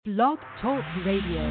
Blog Talk Radio.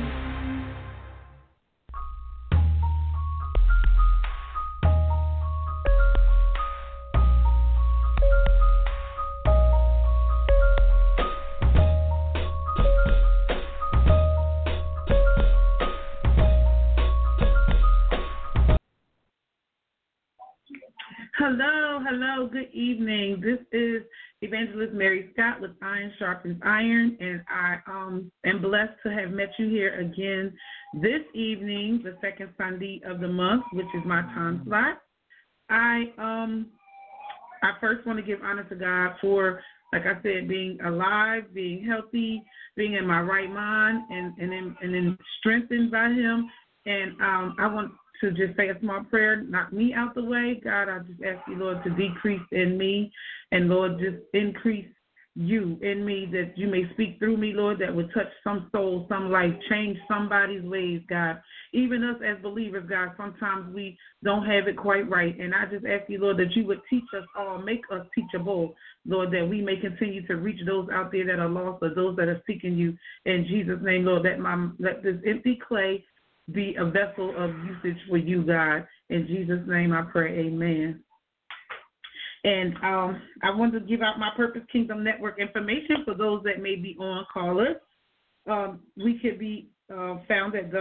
Hello, good evening. This is Evangelist Mary Scott with Iron Sharpens Iron, and I am blessed to have met you here again this evening, the second Sunday of the month, which is my time slot. I first want to give honor to God for, like I said, being alive, being healthy, being in my right mind, and then strengthened by Him. And I want to just say a small prayer, knock me out the way. God, I just ask you, Lord, to decrease in me, and Lord, just increase you in me, that you may speak through me, Lord, that would touch some soul, some life, change somebody's ways, God. Even us as believers, God, sometimes we don't have it quite right. And I just ask you, Lord, that you would teach us all, make us teachable, Lord, that we may continue to reach those out there that are lost or those that are seeking you. In Jesus' name, Lord, let this empty clay be a vessel of usage for you, God. In Jesus' name I pray, amen. And I want to give out my Purpose Kingdom Network information for those that may be on callers. We could be found at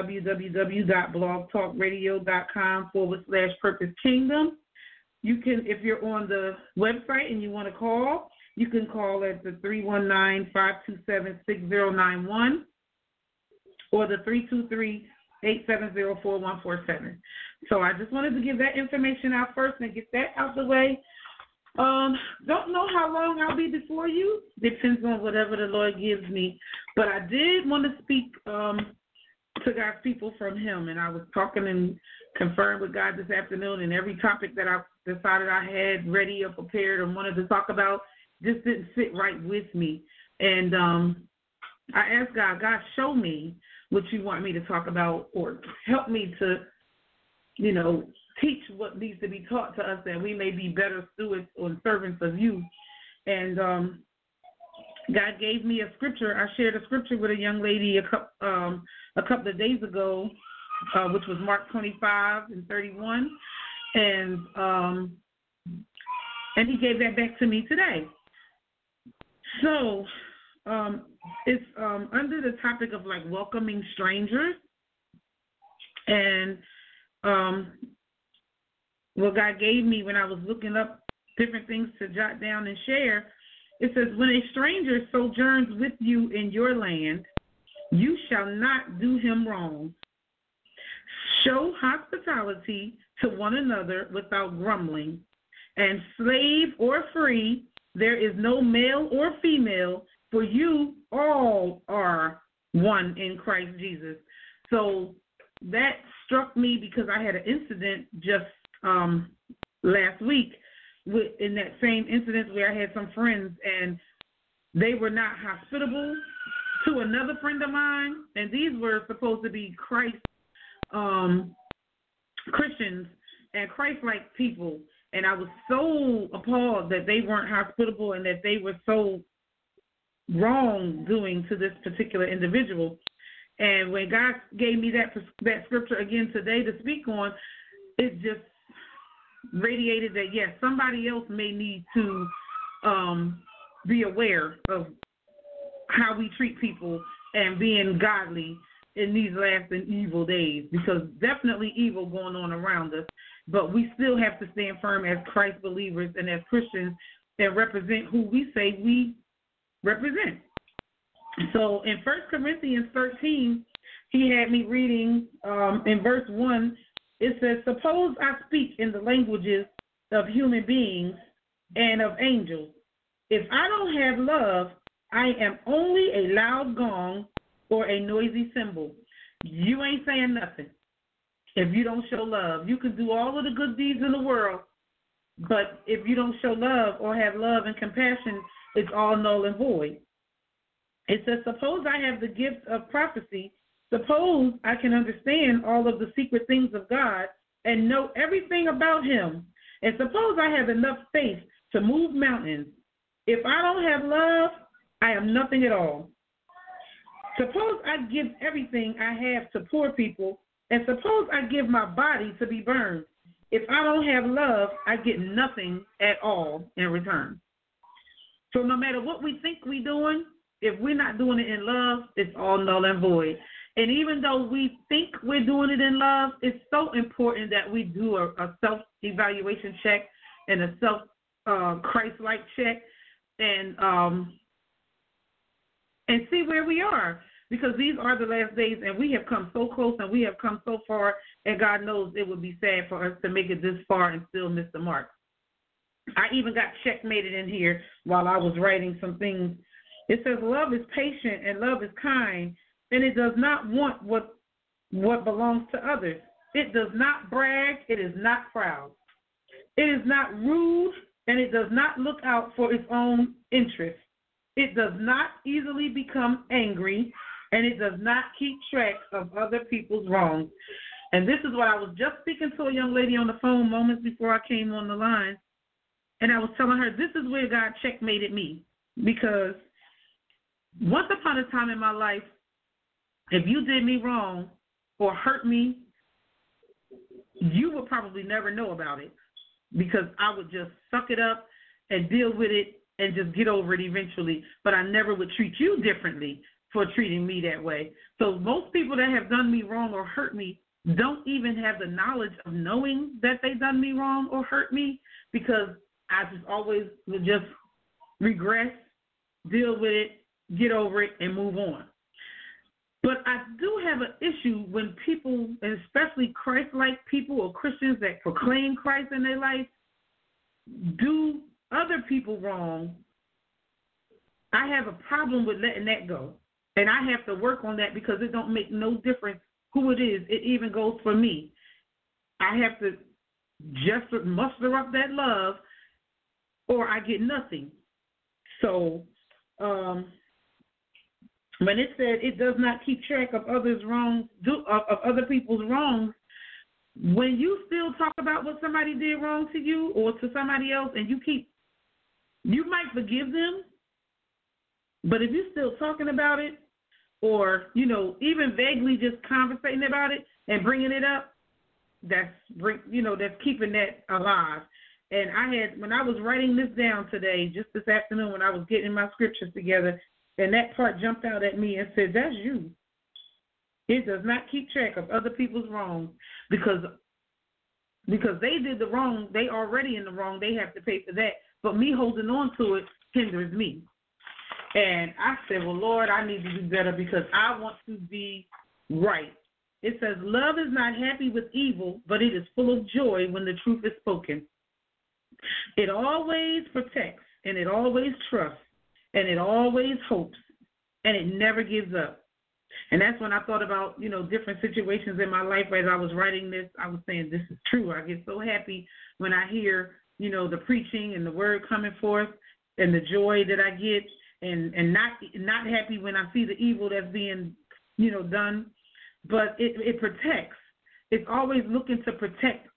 www.blogtalkradio.com/Purpose Kingdom. You can, if you're on the website and you want to call, you can call at the 319-527-6091 or the 323-870-4147. So I just wanted to give that information out first and get that out the way. Don't know how long I'll be before you. Depends on whatever the Lord gives me. But I did want to speak to God's people from Him, and I was talking and conferring with God this afternoon, and every topic that I decided I had ready or prepared or wanted to talk about just didn't sit right with me. And I asked God, show me what you want me to talk about, or help me to, teach what needs to be taught to us, that we may be better stewards or servants of you. And God gave me a scripture. I shared a scripture with a young lady a couple of days ago, which was Mark 25:31, and He gave that back to me today. So it's under the topic of welcoming strangers, and what God gave me when I was looking up different things to jot down and share, it says, when a stranger sojourns with you in your land, you shall not do him wrong. Show hospitality to one another without grumbling. And slave or free, there is no male or female, for you all are one in Christ Jesus. So that struck me because I had an incident just last week in that same incident where I had some friends and they were not hospitable to another friend of mine, and these were supposed to be Christ Christians and Christ-like people, and I was so appalled that they weren't hospitable and that they were so wrongdoing to this particular individual. And when God gave me that scripture again today to speak on, it just radiated that, yes, somebody else may need to be aware of how we treat people and being godly in these last and evil days, because definitely evil going on around us, but we still have to stand firm as Christ believers and as Christians and represent who we say we represent. So in 1 Corinthians 13, he had me reading in verse 1, it says, suppose I speak in the languages of human beings and of angels. If I don't have love, I am only a loud gong or a noisy cymbal. You ain't saying nothing if you don't show love. You can do all of the good deeds in the world, but if you don't show love or have love and compassion, it's all null and void. It says, suppose I have the gift of prophecy. Suppose I can understand all of the secret things of God and know everything about Him. And suppose I have enough faith to move mountains. If I don't have love, I am nothing at all. Suppose I give everything I have to poor people, and suppose I give my body to be burned. If I don't have love, I get nothing at all in return. So no matter what we think we're doing, if we're not doing it in love, it's all null and void. And even though we think we're doing it in love, it's so important that we do a self-evaluation check and a self-Christ-like check and see where we are. Because these are the last days, and we have come so close and we have come so far, and God knows it would be sad for us to make it this far and still miss the mark. I even got checkmated in here while I was writing some things. It says, love is patient and love is kind, and it does not want what belongs to others. It does not brag. It is not proud. It is not rude, and it does not look out for its own interests. It does not easily become angry, and it does not keep track of other people's wrongs. And this is what I was just speaking to a young lady on the phone moments before I came on the line, and I was telling her this is where God checkmated me, because once upon a time in my life, if you did me wrong or hurt me, you would probably never know about it, because I would just suck it up and deal with it and just get over it eventually. But I never would treat you differently for treating me that way. So most people that have done me wrong or hurt me don't even have the knowledge of knowing that they done me wrong or hurt me, because I just always would just regress, deal with it, get over it, and move on. But I do have an issue when people, and especially Christ-like people or Christians that proclaim Christ in their life, do other people wrong. I have a problem with letting that go. And I have to work on that, because it don't make no difference who it is. It even goes for me. I have to just muster up that love, or I get nothing. So when it said it does not keep track of others' wrongs, of other people's wrongs, when you still talk about what somebody did wrong to you or to somebody else, and you might forgive them, but if you're still talking about it, or, even vaguely just conversating about it and bringing it up, that's keeping that alive. And when I was writing this down today, just this afternoon when I was getting my scriptures together, and that part jumped out at me and said, that's you. It does not keep track of other people's wrongs, because they did the wrong, they already in the wrong, they have to pay for that. But me holding on to it hinders me. And I said, well, Lord, I need to do better, because I want to be right. It says, love is not happy with evil, but it is full of joy when the truth is spoken. It always protects, and it always trusts, and it always hopes, and it never gives up. And that's when I thought about, different situations in my life. As I was writing this, I was saying, this is true. I get so happy when I hear, the preaching and the word coming forth and the joy that I get, and not happy when I see the evil that's being, done. But it protects. It's always looking to protect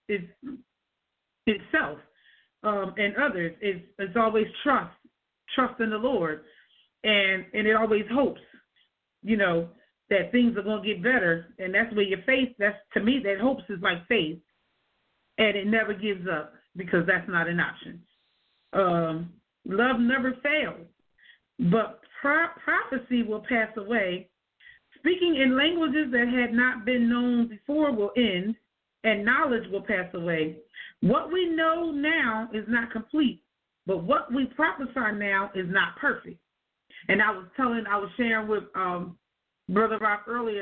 itself and others. It's always trust in the Lord, and it always hopes, that things are going to get better. And that's where your faith, to me, that hopes is like faith, and it never gives up, because that's not an option. Love never fails, but prophecy will pass away. Speaking in languages that had not been known before will end, and knowledge will pass away. What we know now is not complete, but what we prophesy now is not perfect. And I was sharing with Brother Rock earlier,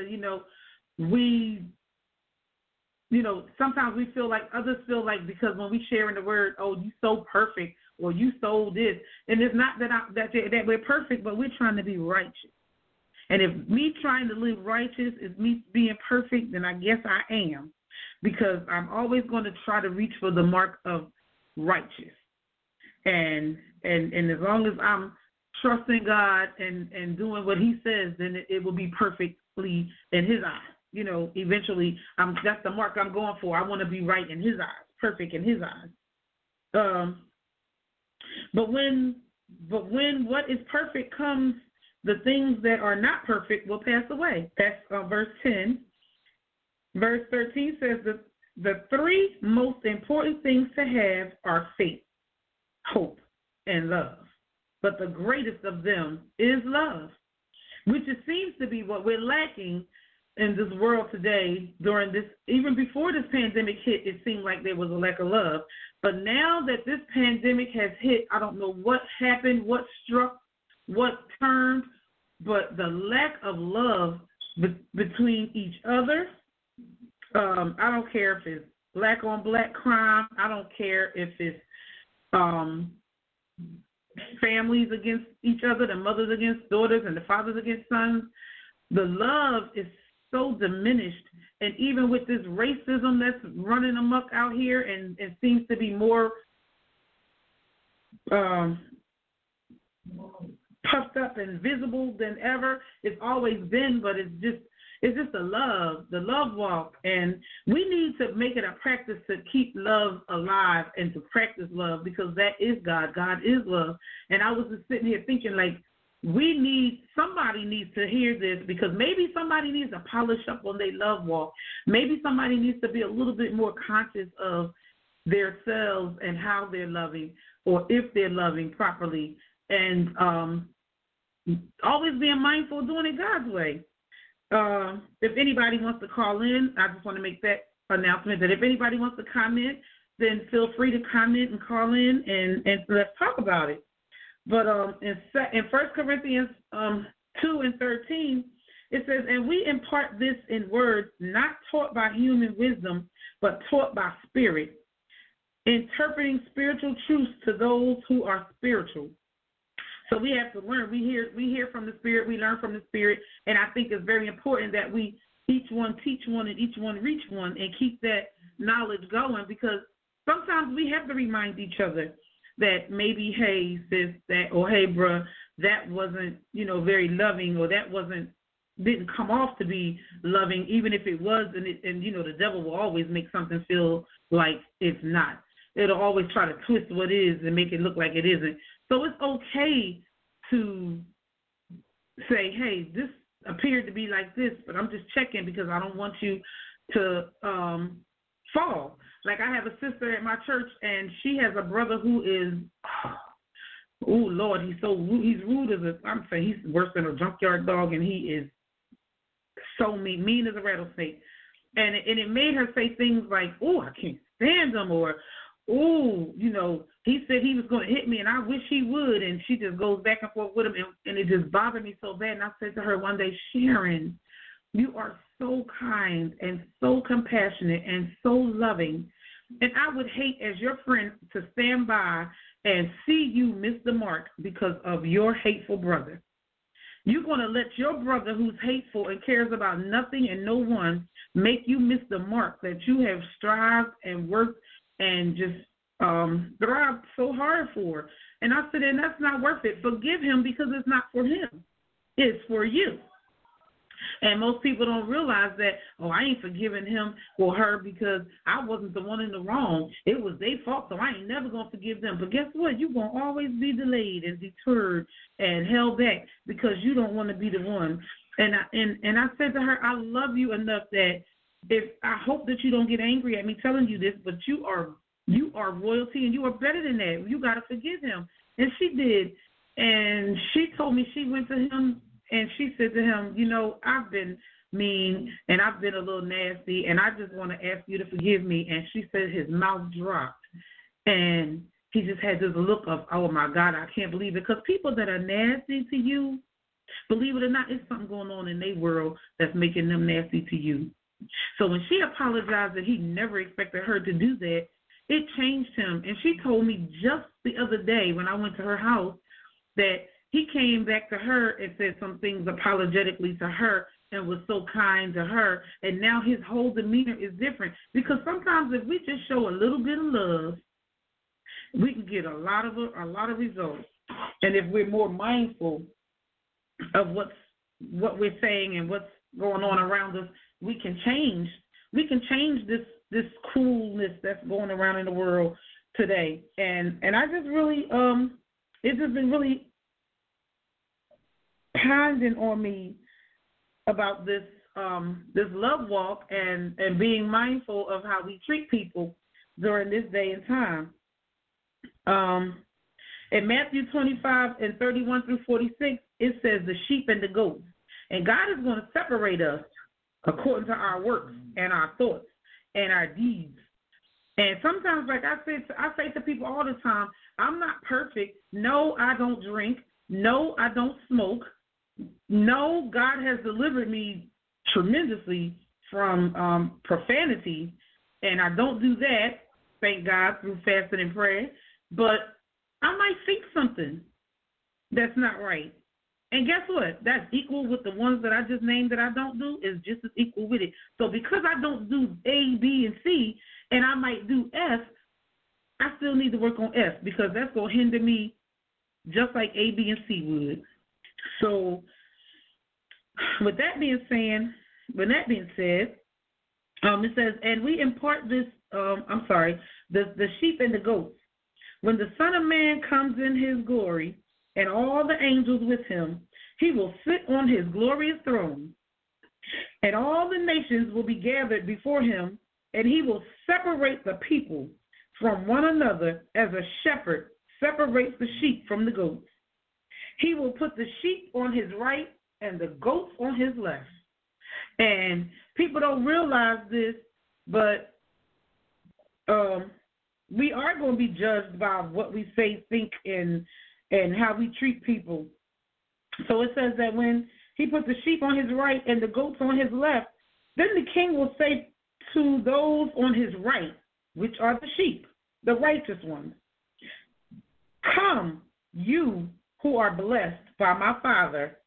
sometimes we feel like, others feel like, because when we share in the word, oh, you so perfect, or you so this, and it's not that we're perfect, but we're trying to be righteous. And if me trying to live righteous is me being perfect, then I guess I am, because I'm always going to try to reach for the mark of righteous. And as long as I'm trusting God and doing what He says, then it will be perfectly in His eyes. Eventually, that's the mark I'm going for. I want to be right in His eyes, perfect in His eyes. But when what is perfect comes the things that are not perfect will pass away. That's verse 10. Verse 13 says that the three most important things to have are faith, hope, and love. But the greatest of them is love, which it seems to be what we're lacking in this world today. During this, even before this pandemic hit, it seemed like there was a lack of love. But now that this pandemic has hit, I don't know what happened, what struck, what turned, but the lack of love between each other. I don't care if it's black on black crime. I don't care if it's families against each other, the mothers against daughters and the fathers against sons. The love is so diminished. And even with this racism that's running amok out here and it seems to be more puffed up and visible than ever. It's always been, but it's just the love walk. And we need to make it a practice to keep love alive and to practice love, because that is God. God is love. And I was just sitting here thinking, like, somebody needs to hear this, because maybe somebody needs to polish up on their love walk. Maybe somebody needs to be a little bit more conscious of themselves and how they're loving, or if they're loving properly, and always being mindful of doing it God's way. If anybody wants to call in, I just want to make that announcement that if anybody wants to comment, then feel free to comment and call in, and let's talk about it. But in 1 Corinthians 2:13, it says, "And we impart this in words not taught by human wisdom, but taught by spirit, interpreting spiritual truths to those who are spiritual." So we have to learn. We hear from the Spirit. We learn from the Spirit. And I think it's very important that we each one teach one and each one reach one and keep that knowledge going, because sometimes we have to remind each other that maybe, hey, sis, that, or hey, bruh, that wasn't, very loving, or that didn't come off to be loving, even if it was. And the devil will always make something feel like it's not. It'll always try to twist what is and make it look like it isn't. So it's okay to say, hey, this appeared to be like this, but I'm just checking because I don't want you to fall. Like, I have a sister at my church, and she has a brother who is, oh, Lord, he's so rude. He's rude he's worse than a junkyard dog, and he is so mean as a rattlesnake. And it made her say things like, oh, I can't stand him, or, oh, he said he was going to hit me, and I wish he would. And she just goes back and forth with him, and it just bothered me so bad. And I said to her one day, Sharon, you are so kind and so compassionate and so loving. And I would hate, as your friend, to stand by and see you miss the mark because of your hateful brother. You're going to let your brother, who's hateful and cares about nothing and no one, make you miss the mark that you have strived and worked and just thrived so hard for. And I said, and that's not worth it. Forgive him, because it's not for him. It's for you. And most people don't realize that, oh, I ain't forgiving him or her because I wasn't the one in the wrong. It was their fault, so I ain't never going to forgive them. But guess what? You're going to always be delayed and deterred and held back because you don't want to be the one. And I said to her, I love you enough that I hope that you don't get angry at me telling you this, but you are royalty, and you are better than that. You got to forgive him. And she did. And she told me she went to him, and she said to him, I've been mean and I've been a little nasty, and I just want to ask you to forgive me. And she said his mouth dropped, and he just had this look of, oh, my God, I can't believe it. Because people that are nasty to you, believe it or not, it's something going on in their world that's making them nasty to you. So when she apologized that he never expected her to do that, it changed him. And she told me just the other day when I went to her house that he came back to her and said some things apologetically to her and was so kind to her. And now his whole demeanor is different. Because sometimes if we just show a little bit of love, we can get a lot of results. And if we're more mindful of what we're saying and what's going on around us, we can change. We can change this coolness that's going around in the world today. And I just really it's just been really pounding on me about this this love walk and being mindful of how we treat people during this day and time. In Matthew 25:31-46, it says the sheep and the goats. And God is going to separate us according to our works and our thoughts and our deeds. And sometimes, like I say to people all the time, I'm not perfect. No, I don't drink. No, I don't smoke. No, God has delivered me tremendously from profanity, and I don't do that, thank God, through fasting and prayer. But I might think something that's not right. And guess what? That's equal with the ones that I just named that I don't do, is just as equal with it. So because I don't do A, B, and C, and I might do F, I still need to work on F because that's going to hinder me just like A, B, and C would. So with that being said, it says, and we impart this, the sheep and the goats. When the Son of Man comes in his glory and all the angels with him, he will sit on his glorious throne, and all the nations will be gathered before him, and he will separate the people from one another as a shepherd separates the sheep from the goats. He will put the sheep on his right and the goats on his left. And people don't realize this, but we are going to be judged by what we say, think, and how we treat people. So it says that when he put the sheep on his right and the goats on his left, then the king will say to those on his right, which are the sheep, the righteous ones, come, you who are blessed by my Father,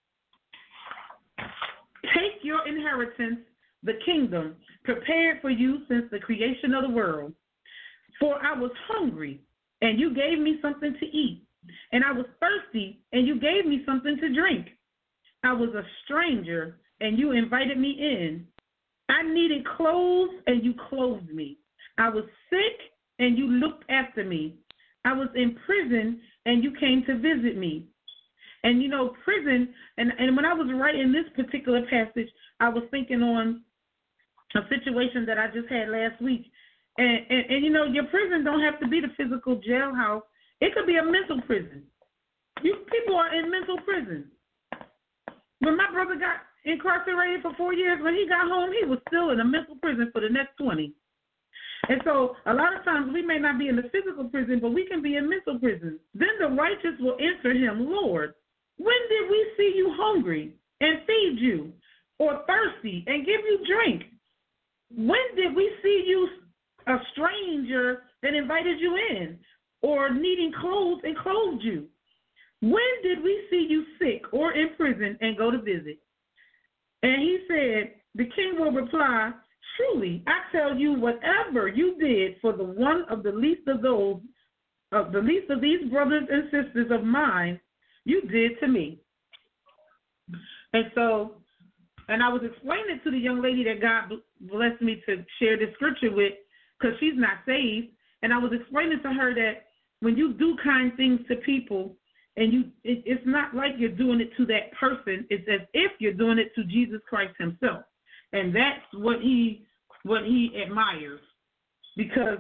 take your inheritance, the kingdom, prepared for you since the creation of the world. For I was hungry, and you gave me something to eat. And I was thirsty, and you gave me something to drink. I was a stranger, and you invited me in. I needed clothes, and you clothed me. I was sick, and you looked after me. I was in prison, and you came to visit me. And, you know, prison, and when I was writing this particular passage, I was thinking on a situation that I just had last week. And you know, your prison don't have to be the physical jailhouse. It could be a mental prison. People are in mental prison. When my brother got incarcerated for 4 years, when he got home, he was still in a mental prison for the next 20. And so a lot of times we may not be in the physical prison, but we can be in mental prison. Then the righteous will answer him, Lord, when did we see you hungry and feed you, or thirsty and give you drink? When did we see you a stranger and invited you in, or needing clothes and clothed you? When did we see you sick or in prison and go to visit? And he said, the king will reply, truly, I tell you, whatever you did for the one of the least of these brothers and sisters of mine, you did to me. And so, and I was explaining to the young lady that God blessed me to share this scripture with, because she's not saved, and I was explaining to her that when you do kind things to people, and it's not like you're doing it to that person, it's as if you're doing it to Jesus Christ himself. And that's what he admires. Because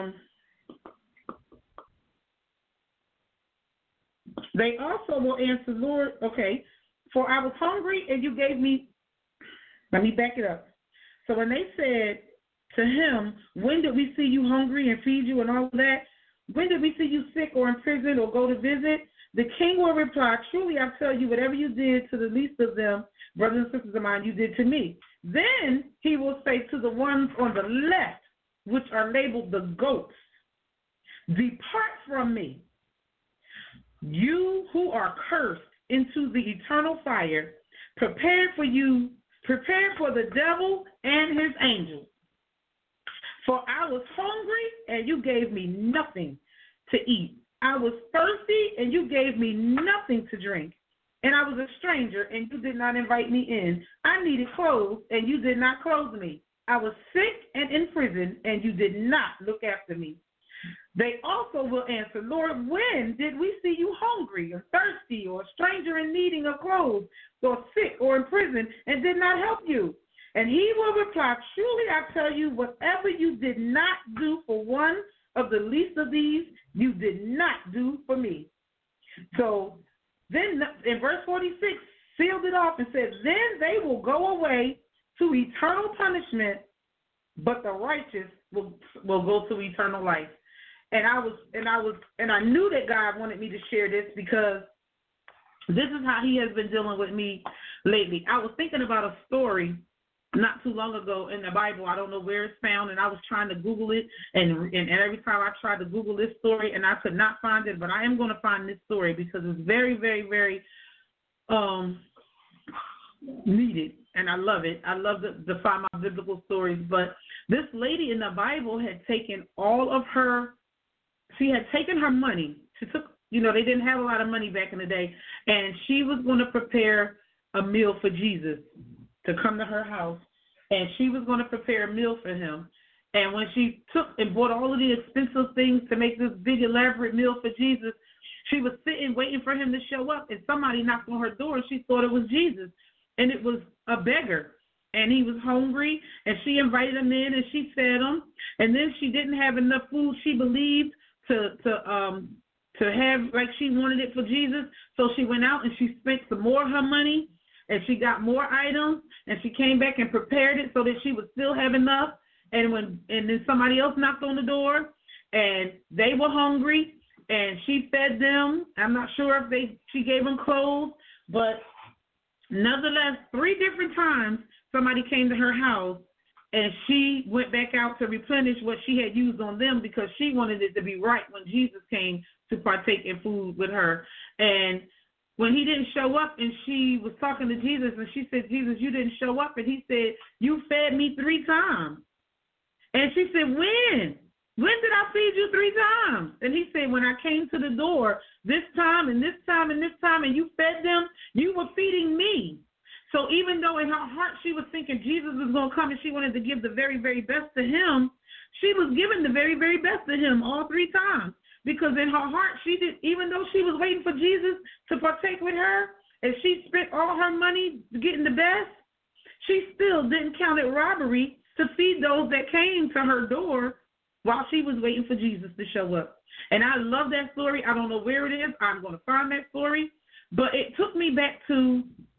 they also will answer, Lord, okay, for I was hungry and you gave me, let me back it up. So when they said to him, when did we see you hungry and feed you and all of that? When did we see you sick or in prison or go to visit? The king will reply, truly I tell you, whatever you did to the least of them, brothers and sisters of mine, you did to me. Then he will say to the ones on the left, which are labeled the goats, depart from me, you who are cursed, into the eternal fire, prepared for the devil and his angels. For I was hungry, and you gave me nothing to eat. I was thirsty, and you gave me nothing to drink. And I was a stranger, and you did not invite me in. I needed clothes, and you did not clothe me. I was sick and in prison, and you did not look after me. They also will answer, Lord, when did we see you hungry or thirsty or a stranger in needing of clothes or sick or in prison and did not help you? And he will reply, truly I tell you, whatever you did not do for one of the least of these, you did not do for me. So then in verse 46, sealed it off and said, then they will go away to eternal punishment, but the righteous will go to eternal life. And I knew that God wanted me to share this because this is how he has been dealing with me lately. I was thinking about a story not too long ago in the Bible. I don't know where it's found, and I was trying to Google it, and every time I tried to Google this story, and I could not find it, but I am going to find this story because it's very, very, very needed, and I love it. I love to find my biblical stories, but this lady in the Bible had taken she had taken her money. She took, they didn't have a lot of money back in the day, and she was going to prepare a meal for Jesus to come to her house, and she was going to prepare a meal for him. And when she took and bought all of the expensive things to make this big elaborate meal for Jesus, she was sitting waiting for him to show up, and somebody knocked on her door, and she thought it was Jesus, and it was a beggar, and he was hungry, and she invited him in, and she fed him, and then she didn't have enough food, she believed, to have like she wanted it for Jesus, so she went out and she spent some more of her money, and she got more items, and she came back and prepared it so that she would still have enough. And then somebody else knocked on the door, and they were hungry, and she fed them. I'm not sure if she gave them clothes, but nonetheless, 3 different times somebody came to her house, and she went back out to replenish what she had used on them because she wanted it to be right when Jesus came to partake in food with her. And when he didn't show up, and she was talking to Jesus, and she said, Jesus, you didn't show up. And he said, you fed me 3 times. And she said, when? When did I feed you 3 times? And he said, when I came to the door this time and this time and this time, and you fed them, you were feeding me. So even though in her heart she was thinking Jesus was going to come and she wanted to give the very, very best to him, she was giving the very, very best to him all 3 times. Because in her heart, even though she was waiting for Jesus to partake with her, and she spent all her money getting the best, she still didn't count it robbery to feed those that came to her door while she was waiting for Jesus to show up. And I love that story. I don't know where it is. I'm going to find that story. But it took me back to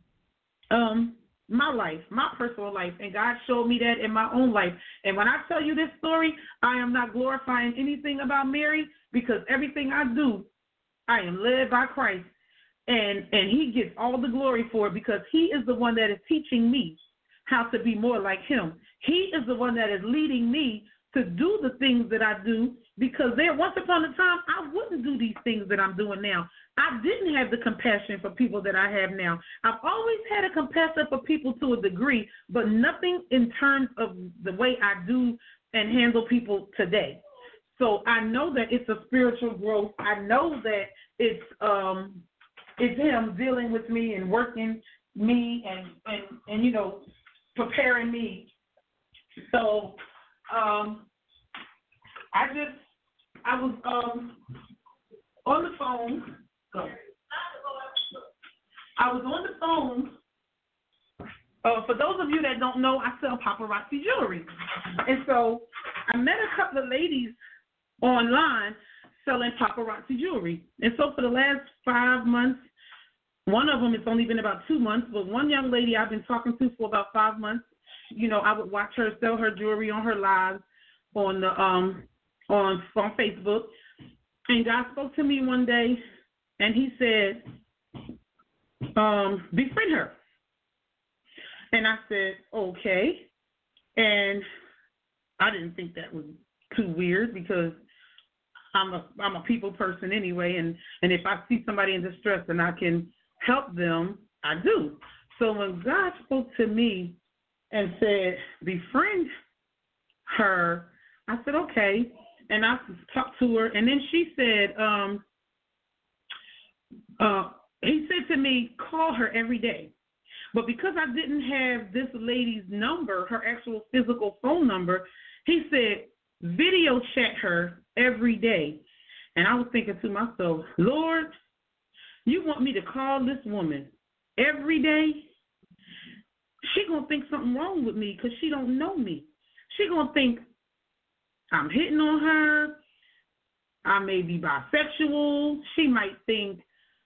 my life, my personal life, and God showed me that in my own life. And when I tell you this story, I am not glorifying anything about Mary, because everything I do, I am led by Christ, and he gets all the glory for it, because he is the one that is teaching me how to be more like him. He is the one that is leading me to do the things that I do, because once upon a time, I wouldn't do these things that I'm doing now. I didn't have the compassion for people that I have now. I've always had a compassion for people to a degree, but nothing in terms of the way I do and handle people today. So I know that it's a spiritual growth. I know that it's him dealing with me and working me and preparing me. So I was on the phone. I was on the phone. For those of you that don't know, I sell paparazzi jewelry. And so I met a couple of ladies online selling paparazzi jewelry. And so for the last 5 months, one of them, it's only been about 2 months, but one young lady I've been talking to for about 5 months, I would watch her sell her jewelry on her lives on Facebook. And God spoke to me one day, and he said, befriend her. And I said, okay. And I didn't think that was too weird, because I'm a people person anyway, and if I see somebody in distress and I can help them, I do. So when God spoke to me and said, befriend her, I said, okay. And I talked to her, and then she said, he said to me, call her every day. But because I didn't have this lady's number, her actual physical phone number, he said, video chat her every day. And I was thinking to myself, Lord, you want me to call this woman every day? She going to think something wrong with me because she don't know me. She going to think I'm hitting on her. I may be bisexual. She might think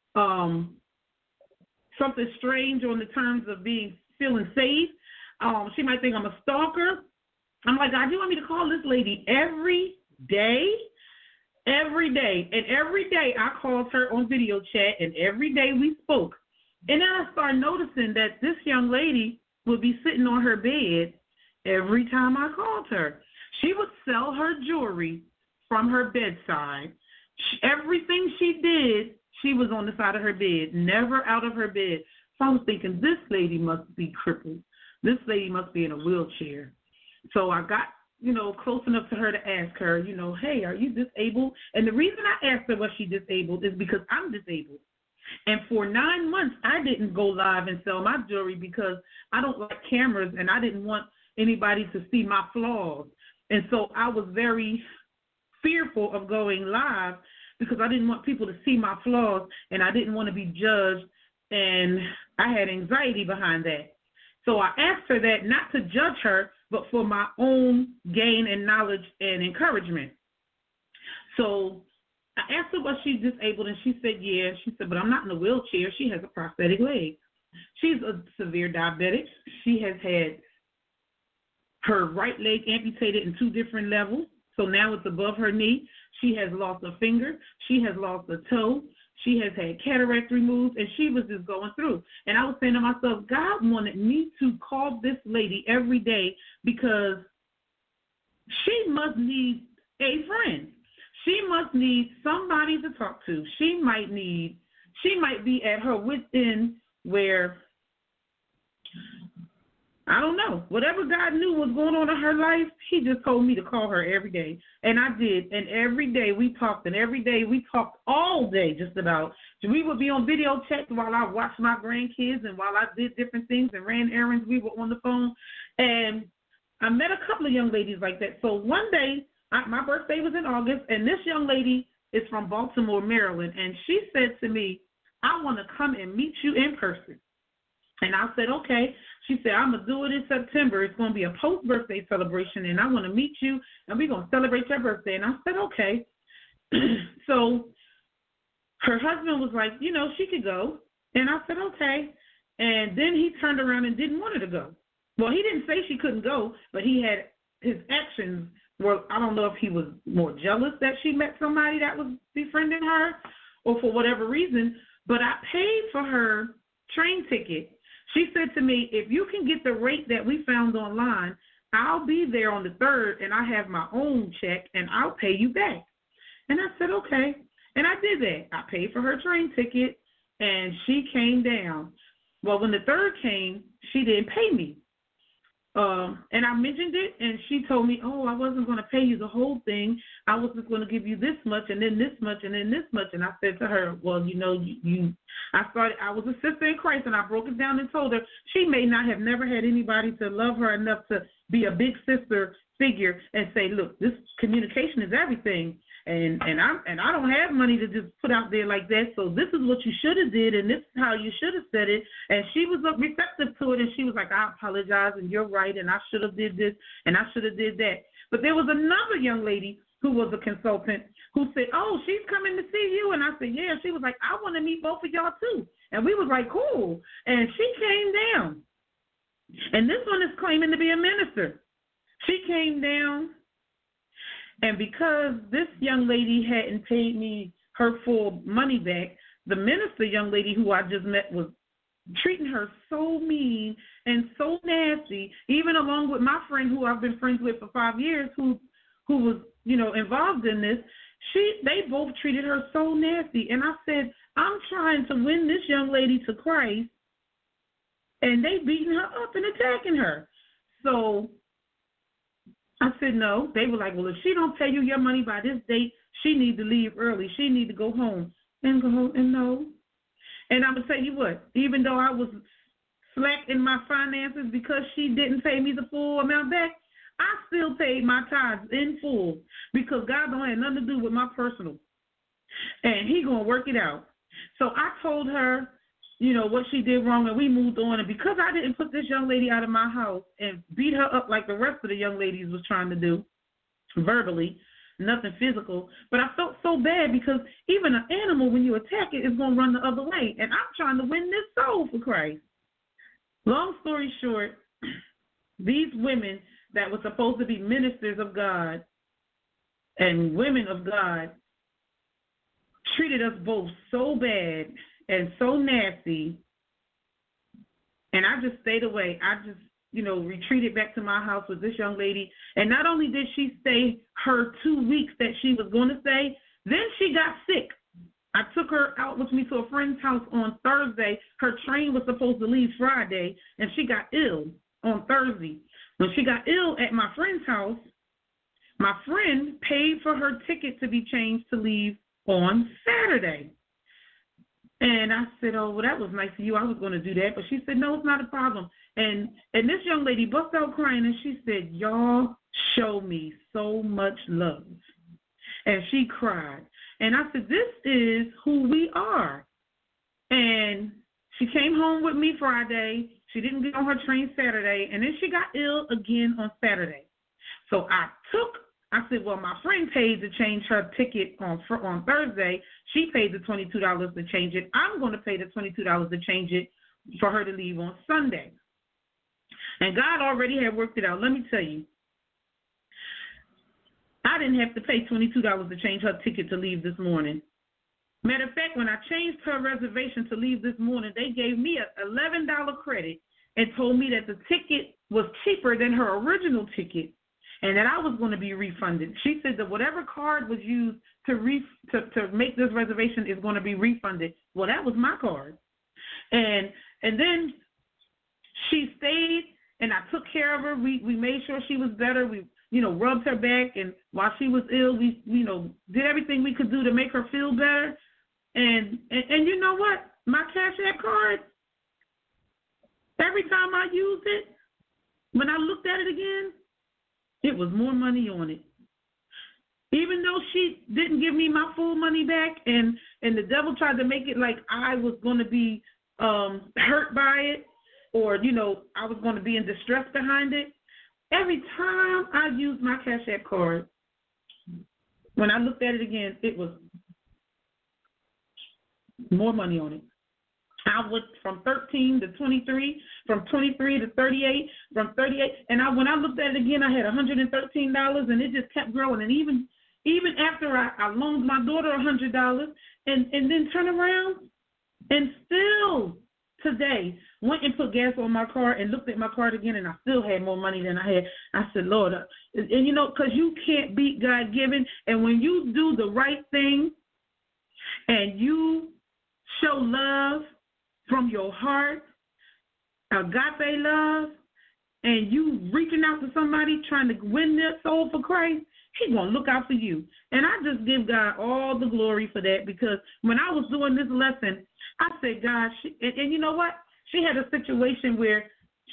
something strange on the terms of feeling safe. She might think I'm a stalker. I'm like, God, you want me to call this lady every day? Every day. And every day I called her on video chat, and every day we spoke. And then I started noticing that this young lady would be sitting on her bed every time I called her. She would sell her jewelry from her bedside. Everything she did, she was on the side of her bed, never out of her bed. So I was thinking, this lady must be crippled. This lady must be in a wheelchair. So I got, close enough to her to ask her, hey, are you disabled? And the reason I asked her was she disabled is because I'm disabled. And for 9 months, I didn't go live and sell my jewelry because I don't like cameras and I didn't want anybody to see my flaws. And so I was very fearful of going live because I didn't want people to see my flaws and I didn't want to be judged, and I had anxiety behind that. So I asked her that not to judge her, but for my own gain and knowledge and encouragement. So I asked her was she disabled, and she said, yeah. She said, but I'm not in a wheelchair. She has a prosthetic leg. She's a severe diabetic. She has had her right leg amputated in 2 different levels, so now it's above her knee. She has lost a finger. She has lost a toe. She has had cataract removed, and she was just going through. And I was saying to myself, God wanted me to call this lady every day because she must need a friend. She must need somebody to talk to. She might be at her wit's end where, I don't know, whatever God knew was going on in her life, he just told me to call her every day. And I did. And every day we talked, all day just about. We would be on video chat while I watched my grandkids and while I did different things and ran errands. We were on the phone. And I met a couple of young ladies like that. So one day, my birthday was in August, and this young lady is from Baltimore, Maryland. And she said to me, I want to come and meet you in person. And I said, okay. She said, I'm going to do it in September. It's going to be a post-birthday celebration, and I want to meet you, and we're going to celebrate your birthday. And I said, okay. So her husband was like, she could go. And I said, okay. And then he turned around and didn't want her to go. Well, he didn't say she couldn't go, but he had his actions were, I don't know if he was more jealous that she met somebody that was befriending her or for whatever reason, but I paid for her train ticket. She said to me, if you can get the rate that we found online, I'll be there on the 3rd, and I have my own check, and I'll pay you back. And I said, okay. And I did that. I paid for her train ticket, and she came down. Well, when the 3rd came, she didn't pay me. And I mentioned it, and she told me, oh, I wasn't going to pay you the whole thing. I was just going to give you this much and then this much and then this much. And I said to her, well, I was a sister in Christ, and I broke it down and told her she may not have never had anybody to love her enough to be a big sister figure and say, look, this communication is everything. And I don't have money to just put out there like that. So this is what you should have did, and this is how you should have said it. And she was receptive to it, and she was like, I apologize, and you're right, and I should have did this, and I should have did that. But there was another young lady who was a consultant who said, oh, she's coming to see you. And I said, yeah. She was like, I want to meet both of y'all too. And we was like, cool. And she came down. And this one is claiming to be a minister. She came down. And because this young lady hadn't paid me her full money back, the minister young lady who I just met was treating her so mean and so nasty, even along with my friend who I've been friends with for 5 years who was, involved in this. They both treated her so nasty. And I said, I'm trying to win this young lady to Christ, and they beating her up and attacking her. So I said, no. They were like, well, if she don't pay you your money by this date, she need to leave early. She need to go home. And no. And I'm going to tell you what, even though I was slack in my finances because she didn't pay me the full amount back, I still paid my tithes in full because God don't have nothing to do with my personal. And he going to work it out. So I told her, what she did wrong, and we moved on. And because I didn't put this young lady out of my house and beat her up like the rest of the young ladies was trying to do, verbally, nothing physical, but I felt so bad because even an animal, when you attack it, is going to run the other way. And I'm trying to win this soul for Christ. Long story short, these women that were supposed to be ministers of God and women of God treated us both so bad and so nasty, and I just stayed away. I just, retreated back to my house with this young lady, and not only did she stay her 2 weeks that she was going to stay, then she got sick. I took her out with me to a friend's house on Thursday. Her train was supposed to leave Friday, and she got ill on Thursday. When she got ill at my friend's house, my friend paid for her ticket to be changed to leave on Saturday. And I said, oh, well, that was nice of you. I was going to do that. But she said, no, it's not a problem. And this young lady bust out crying, and she said, y'all show me so much love. And she cried. And I said, this is who we are. And she came home with me Friday. She didn't get on her train Saturday. And then she got ill again on Saturday. So I said, well, my friend paid to change her ticket on Thursday. She paid the $22 to change it. I'm going to pay the $22 to change it for her to leave on Sunday. And God already had worked it out. Let me tell you, I didn't have to pay $22 to change her ticket to leave this morning. Matter of fact, when I changed her reservation to leave this morning, they gave me an $11 credit and told me that the ticket was cheaper than her original ticket, and that I was going to be refunded. She said that whatever card was used to make this reservation is going to be refunded. Well, that was my card. And then she stayed, and I took care of her. We made sure she was better. We, rubbed her back, and while she was ill, we, did everything we could do to make her feel better. And you know what? My Cash App card, every time I used it, when I looked at it again, it was more money on it. Even though she didn't give me my full money back, and the devil tried to make it like I was going to be hurt by it, or, I was going to be in distress behind it, every time I used my Cash App card, when I looked at it again, it was more money on it. I went from 13 to 23, from 23 to 38, from 38, and when I looked at it again, I had $113, and it just kept growing. And even after I loaned my daughter $100, and then turn around, and still today went and put gas on my car and looked at my card again, and I still had more money than I had. I said, Lord, and because you can't beat God given, and when you do the right thing, and you show love from your heart, agape love, and you reaching out to somebody trying to win their soul for Christ, He's going to look out for you. And I just give God all the glory for that, because when I was doing this lesson, I said, God, and you know what? She had a situation where,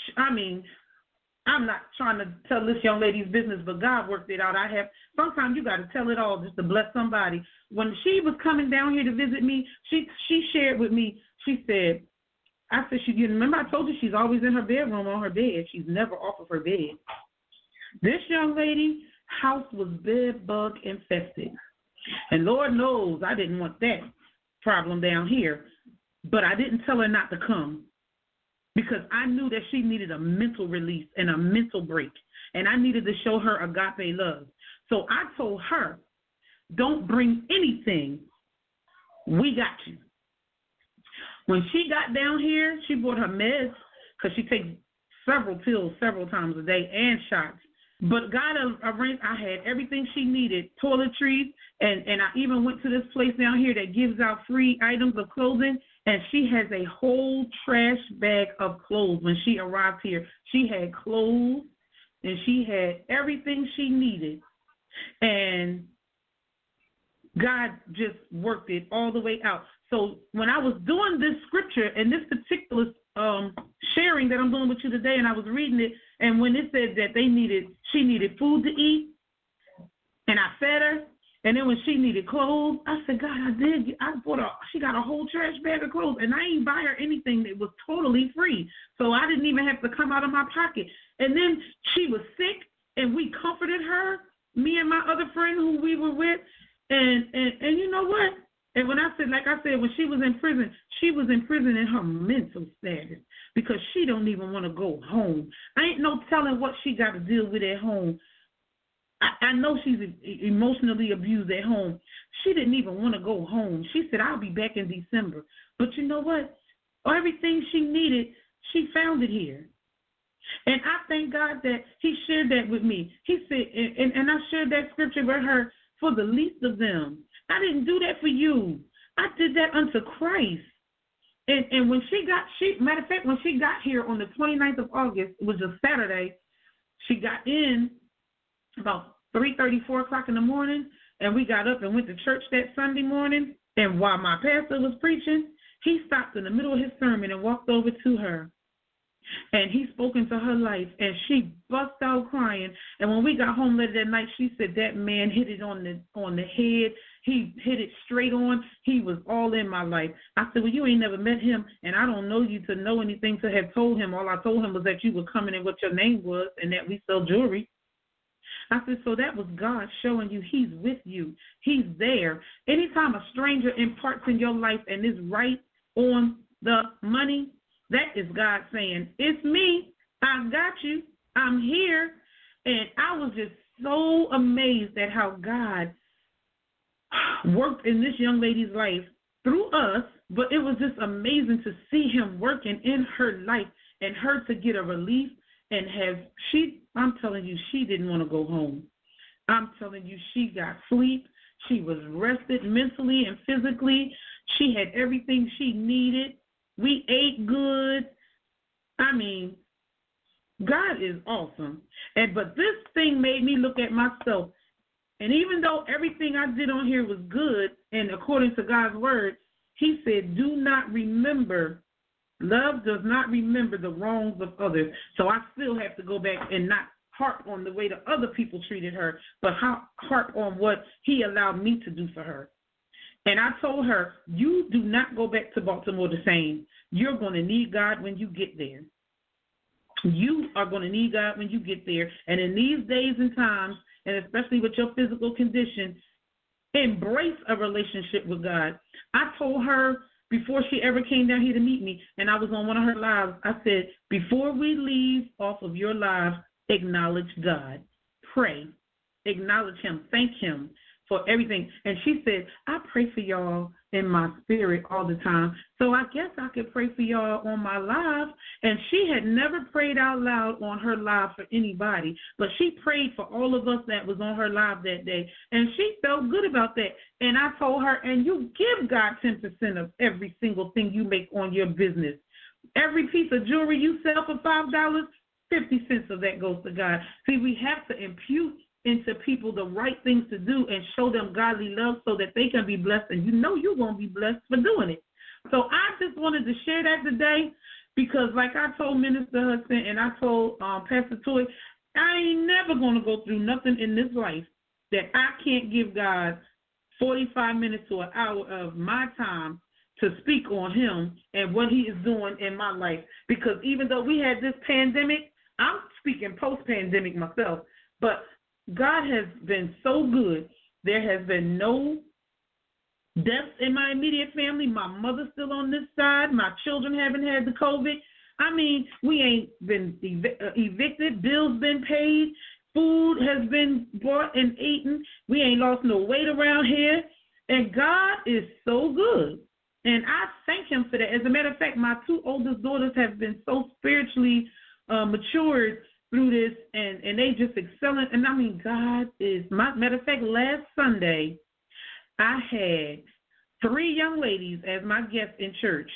I'm not trying to tell this young lady's business, but God worked it out. Sometimes you got to tell it all just to bless somebody. When she was coming down here to visit me, she shared with me, she said, you remember I told you she's always in her bedroom on her bed. She's never off of her bed. This young lady, house was bed bug infested. And Lord knows I didn't want that problem down here, but I didn't tell her not to come, because I knew that she needed a mental release and a mental break, and I needed to show her agape love. So I told her, don't bring anything. We got you. When she got down here, she brought her meds, because she takes several pills several times a day and shots. But God arranged, I had everything she needed, toiletries, and I even went to this place down here that gives out free items of clothing, and she has a whole trash bag of clothes. When she arrived here, she had clothes, and she had everything she needed. And God just worked it all the way out. So when I was doing this scripture and this particular sharing that I'm doing with you today, and I was reading it, and when it said that she needed food to eat, and I fed her, and then when she needed clothes, I said, God, she got a whole trash bag of clothes, and I ain't buy her anything that was totally free, so I didn't even have to come out of my pocket. And then she was sick, and we comforted her, me and my other friend who we were with, and you know what? And when I said, like I said, when she was in prison in her mental status because she don't even want to go home. I ain't no telling what she got to deal with at home. I know she's emotionally abused at home. She didn't even want to go home. She said, I'll be back in December. But you know what? Everything she needed, she found it here. And I thank God that he shared that with me. He said, and I shared that scripture with her, for the least of them. I didn't do that for you. I did that unto Christ. And when matter of fact, when she got here on the 29th of August, it was a Saturday, she got in about 3:30, 4 o'clock in the morning, and we got up and went to church that Sunday morning. And while my pastor was preaching, he stopped in the middle of his sermon and walked over to her. And he spoke into her life, and she bust out crying. And when we got home later that night, she said that man hit it on the head. He hit it straight on. He was all in my life. I said, well, you ain't never met him, and I don't know you to know anything to have told him. All I told him was that you were coming and what your name was and that we sell jewelry. I said, so that was God showing you he's with you. He's there. Anytime a stranger imparts in your life and is right on the money, that is God saying, it's me. I got you. I'm here. And I was just so amazed at how God worked in this young lady's life through us, but it was just amazing to see him working in her life and her to get a relief and I'm telling you, she didn't want to go home. I'm telling you, she got sleep. She was rested mentally and physically. She had everything she needed. We ate good. I mean, God is awesome. But this thing made me look at myself. And even though everything I did on here was good and according to God's word, he said, do not remember. Love does not remember the wrongs of others. So I still have to go back and not harp on the way the other people treated her, but harp on what he allowed me to do for her. And I told her, you do not go back to Baltimore the same. You're going to need God when you get there. You are going to need God when you get there. And in these days and times, and especially with your physical condition, embrace a relationship with God. I told her before she ever came down here to meet me, and I was on one of her lives, I said, before we leave off of your live, acknowledge God. Pray. Acknowledge him. Thank him for everything. And she said, I pray for y'all in my spirit all the time. So I guess I could pray for y'all on my live. And she had never prayed out loud on her live for anybody, but she prayed for all of us that was on her live that day. And she felt good about that. And I told her, and you give God 10% of every single thing you make on your business. Every piece of jewelry you sell for $5, 50 cents of that goes to God. See, we have to impute into people the right things to do and show them godly love so that they can be blessed, and you know you're going to be blessed for doing it. So I just wanted to share that today because like I told Minister Hudson and I told Pastor Toy, I ain't never going to go through nothing in this life that I can't give God 45 minutes to an hour of my time to speak on him and what he is doing in my life. Because even though we had this pandemic, I'm speaking post-pandemic myself, but God has been so good. There has been no deaths in my immediate family. My mother's still on this side. My children haven't had the COVID. I mean, we ain't been evicted. Bills been paid. Food has been bought and eaten. We ain't lost no weight around here. And God is so good. And I thank him for that. As a matter of fact, my two oldest daughters have been so spiritually matured through this, and they just excelling. And I mean, God is, matter of fact, last Sunday, I had 3 young ladies as my guests in church.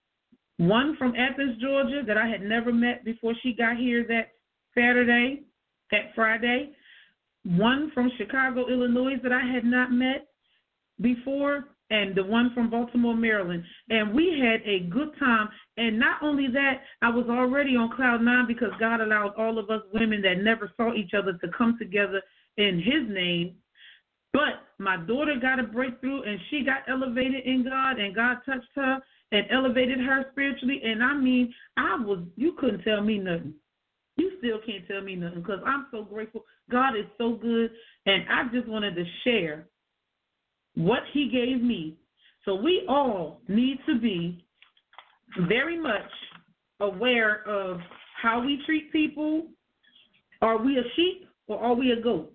One from Athens, Georgia, that I had never met before she got here that Friday. One from Chicago, Illinois, that I had not met before, and the one from Baltimore, Maryland. And we had a good time, And not only that, I was already on cloud nine because God allowed all of us women that never saw each other to come together in his name. But my daughter got a breakthrough, and she got elevated in God, and God touched her and elevated her spiritually. And I mean, you couldn't tell me nothing. You still can't tell me nothing because I'm so grateful. God is so good, and I just wanted to share what he gave me. So we all need to be very much aware of how we treat people. Are we a sheep or are we a goat?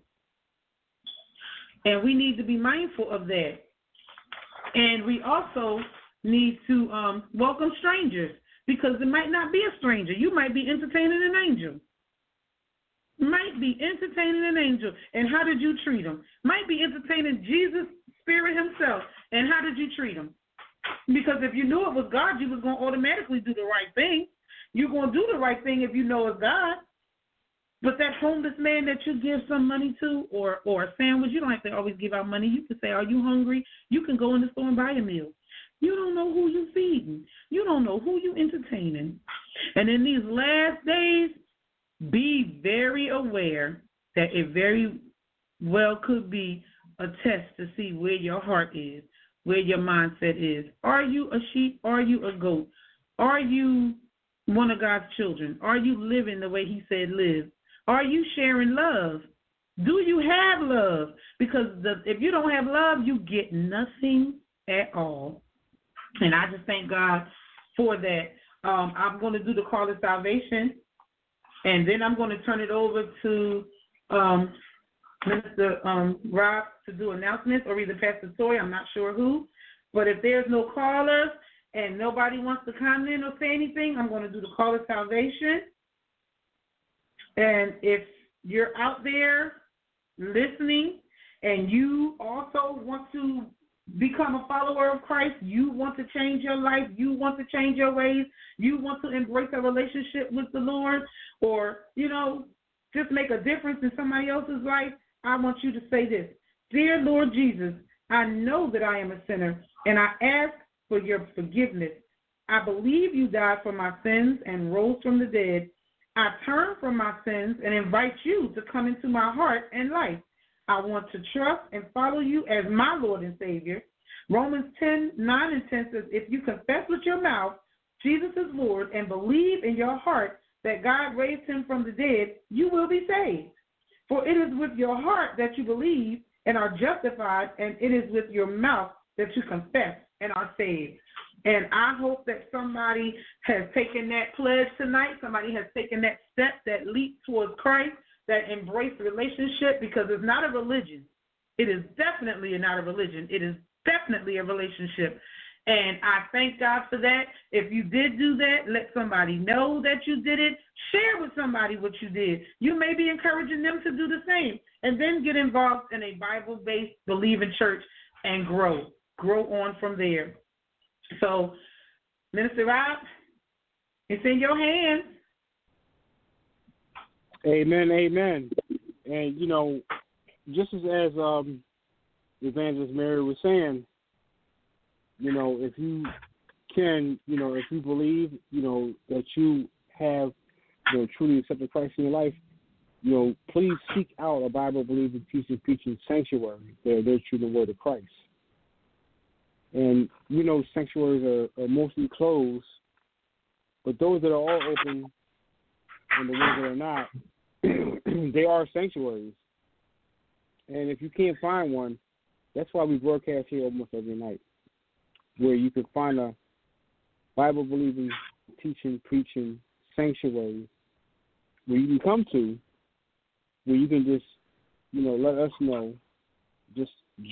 And we need to be mindful of that. And we also need to welcome strangers, because it might not be a stranger. You might be entertaining an angel. Might be entertaining an angel. And how did you treat him? Might be entertaining Jesus' Spirit himself. And how did you treat him? Because if you knew it was God, you was going to automatically do the right thing. You're going to do the right thing if you know it's God. But that homeless man that you give some money to, or a sandwich, you don't have to always give out money. You can say, are you hungry? You can go in the store and buy a meal. You don't know who you're feeding. You don't know who you're entertaining. And in these last days, be very aware that it very well could be a test to see where your heart is, where your mindset is. Are you a sheep? Are you a goat? Are you one of God's children? Are you living the way he said live? Are you sharing love? Do you have love? Because if you don't have love, you get nothing at all. And I just thank God for that. I'm going to do the call of salvation, and then I'm going to turn it over to Minister Rob to do announcements, or either Pastor Toy, I'm not sure who. But if there's no callers and nobody wants to comment or say anything, I'm going to do the call of salvation. And if you're out there listening and you also want to become a follower of Christ, you want to change your life, you want to change your ways, you want to embrace a relationship with the Lord, or, just make a difference in somebody else's life, I want you to say this. Dear Lord Jesus, I know that I am a sinner, and I ask for your forgiveness. I believe you died for my sins and rose from the dead. I turn from my sins and invite you to come into my heart and life. I want to trust and follow you as my Lord and Savior. Romans 10:9-10 says, if you confess with your mouth Jesus is Lord and believe in your heart that God raised him from the dead, you will be saved. For it is with your heart that you believe and are justified, and it is with your mouth that you confess and are saved. And I hope that somebody has taken that pledge tonight. Somebody has taken that step, that leap towards Christ, that embraced relationship, because it's not a religion. It is definitely not a religion. It is definitely a relationship. And I thank God for that. If you did do that, let somebody know that you did it. Share with somebody what you did. You may be encouraging them to do the same. And then get involved in a Bible-based believing church and grow. Grow on from there. So, Minister Rob, it's in your hands. Amen, amen. And, just as Evangelist Mary was saying, if you can, if you believe, that you have, truly accepted Christ in your life, please seek out a Bible-believing, teaching, preaching sanctuary. They're true the word of Christ. And, sanctuaries are mostly closed, but those that are all open and the ones that are not, they are sanctuaries. And if you can't find one, that's why we broadcast here almost every night, where you can find a Bible-believing, teaching, preaching sanctuary where you can come to, where you can just, let us know, just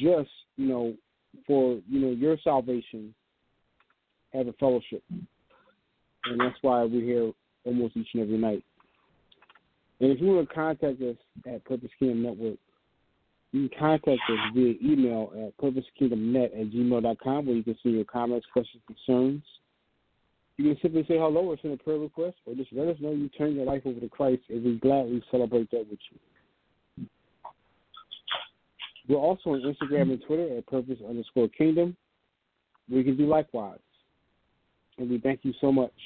for, your salvation, have a fellowship. And that's why we're here almost each and every night. And if you want to contact us at Purpose Kingdom Network, you can contact us via email at purposekingdomnet@gmail.com, where you can send your comments, questions, concerns. You can simply say hello or send a prayer request, or just let us know you turn your life over to Christ, and we gladly celebrate that with you. We're also on Instagram and Twitter at Purpose_Kingdom, where you can do likewise. and we thank you so much.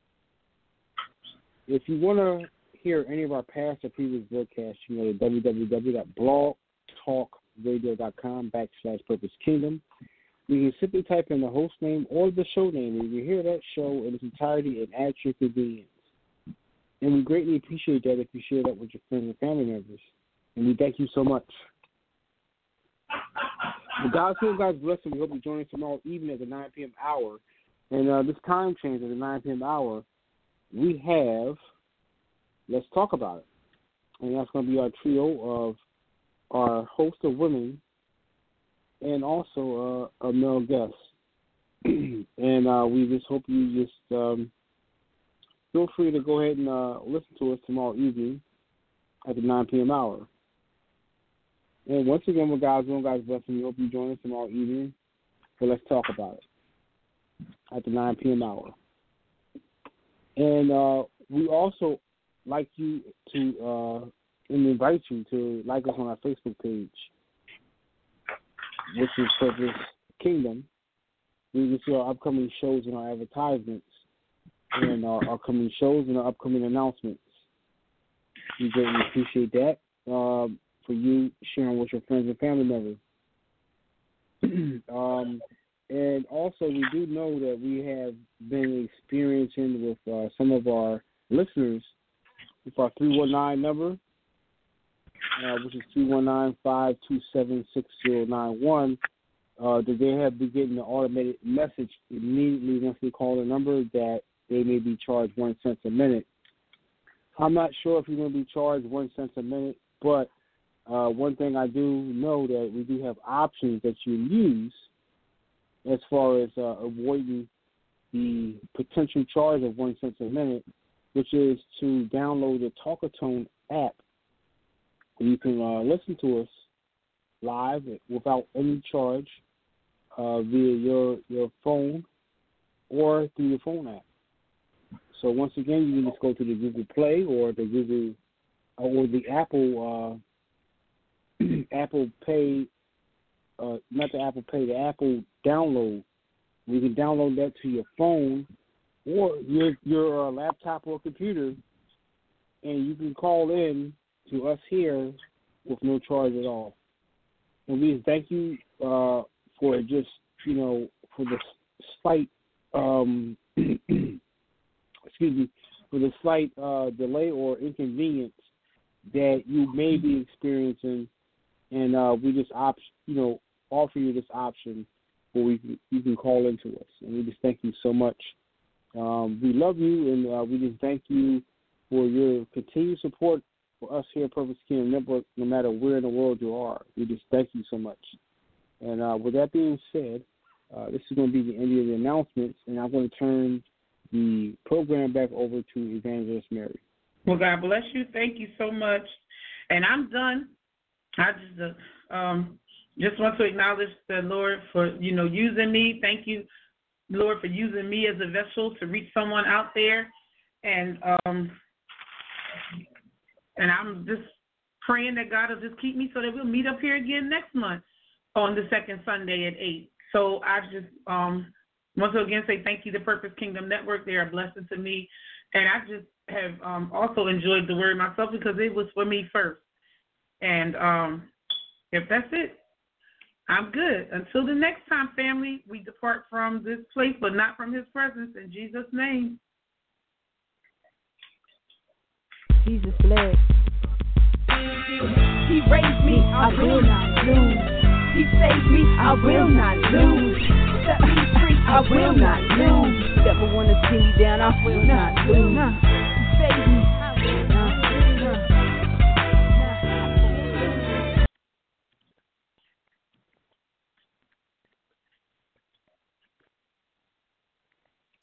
If you want to hear any of our past or previous broadcasts, you go to www.blogtalkradio.com/Purpose Kingdom. You can simply type in the host name or the show name, and you can hear that show in its entirety and at your convenience. And we greatly appreciate that if you share that with your friends and family members. And we thank you so much. Well, God's will, God's blessing. We hope you join us tomorrow evening at the 9 p.m. hour. And this time change at the 9 p.m. hour, we have Let's Talk About It. And that's going to be our trio of our host of women and also a male guest. And we just hope you just feel free to go ahead and listen to us tomorrow evening at the 9 p.m. hour. And once again, with God's will, God's blessing, we hope you join us tomorrow evening for Let's Talk About It at the 9 p.m. hour. And we also like you to and invite you to like us on our Facebook page, which is Purpose Kingdom. You can see our upcoming shows and our advertisements and our upcoming shows and our upcoming announcements. We greatly appreciate that for you sharing with your friends and family members. And also, we do know that we have been experiencing with some of our listeners with our 319 number, which is 319-527-6091, that they have been getting an automated message immediately once they call the number that they may be charged 1 cent a minute. I'm not sure if you're going to be charged 1 cent a minute, but one thing I do know that we do have options that you use as far as avoiding the potential charge of 1 cent a minute, which is to download the Talkatone app. You can listen to us live without any charge via your phone or through your phone app. So once again, you can just go to the Google Play or the Google or the Apple Apple Pay, not the Apple Pay, the Apple Download. You can download that to your phone or your laptop or computer, and you can call in to us here with no charge at all. And we thank you for just, for the slight, delay or inconvenience that you may be experiencing, and we just offer you this option where you can call into us, and we just thank you so much. We love you, and we just thank you for your continued support for us here at Purpose Kingdom Network, no matter where in the world you are. We just thank you so much. And with that being said, this is going to be the end of the announcements, and I'm going to turn the program back over to Evangelist Mary. Well, God bless you. Thank you so much. And I'm done. I just want to acknowledge the Lord for, using me. Thank you, Lord, for using me as a vessel to reach someone out there. And I'm just praying that God will just keep me so that we'll meet up here again next month on the second Sunday at 8. So I just once again say thank you to Purpose Kingdom Network. They are a blessing to me. And I just have also enjoyed the word myself because it was for me first. And if that's it, I'm good. Until the next time, family, we depart from this place, but not from his presence. In Jesus' name. Jesus bless. He raised me, I will not lose. He saved me, I will not lose. Set me free, I will not lose. Devil wanna see me down, I will not lose.